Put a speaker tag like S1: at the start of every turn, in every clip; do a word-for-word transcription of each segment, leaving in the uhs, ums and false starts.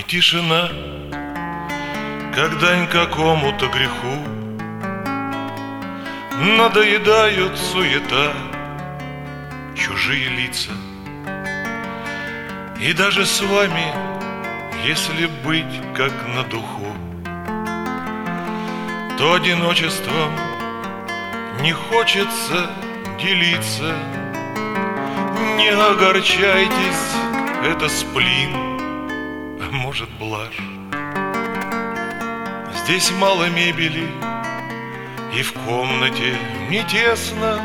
S1: тишина, как дань какому-то греху. Надоедают суета, чужие лица. И даже с вами, если быть как на духу, то одиночеством не хочется делиться. Не огорчайтесь, это сплин, а может блажь. Здесь мало мебели, и в комнате не тесно,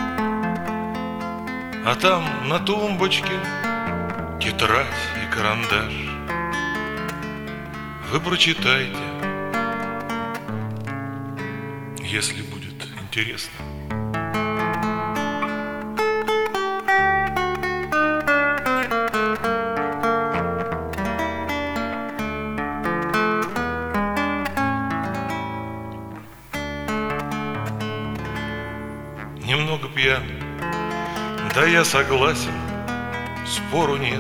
S1: а там на тумбочке тетрадь и карандаш. Вы прочитайте, если будет интересно. Немного пьян, да я согласен, спору нет.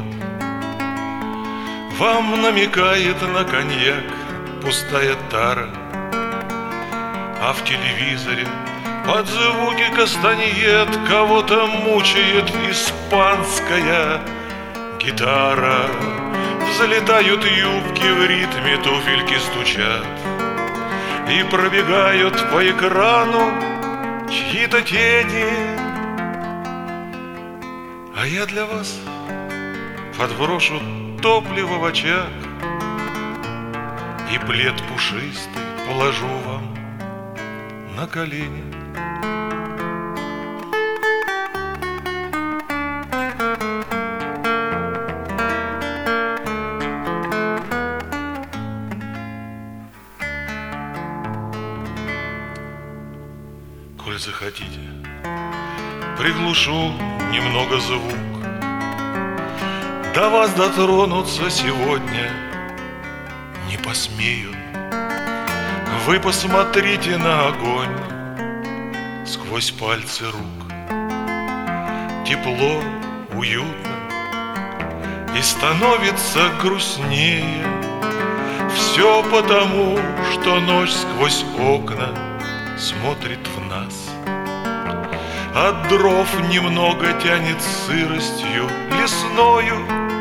S1: Вам намекает на коньяк пустая тара, а в телевизоре под звуки кастаньет кого-то мучает испанская гитара. Взлетают юбки, в ритме туфельки стучат, и пробегают по экрану чьи-то тени. А я для вас подброшу топливо в очаг и плед пушистый положу вам на колени. Коль захотите, приглушу немного звук. До вас дотронуться сегодня не посмеют. Вы посмотрите на огонь сквозь пальцы рук. Тепло, уютно, и становится грустнее. Все потому, что ночь сквозь окна смотрит в нас. От дров немного тянет сыростью лесною.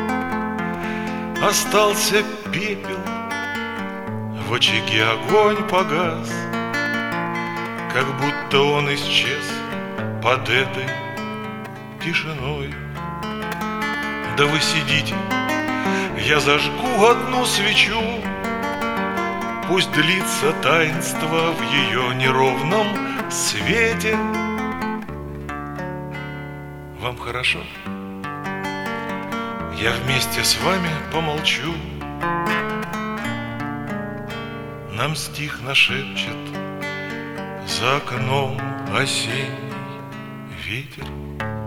S1: Остался пепел, в очаге огонь погас, как будто он исчез под этой тишиной. Да вы сидите, я зажгу одну свечу. Пусть длится таинство в ее неровном свете. Вам хорошо? Я вместе с вами помолчу. Нам стих нашепчет за окном осенний ветер.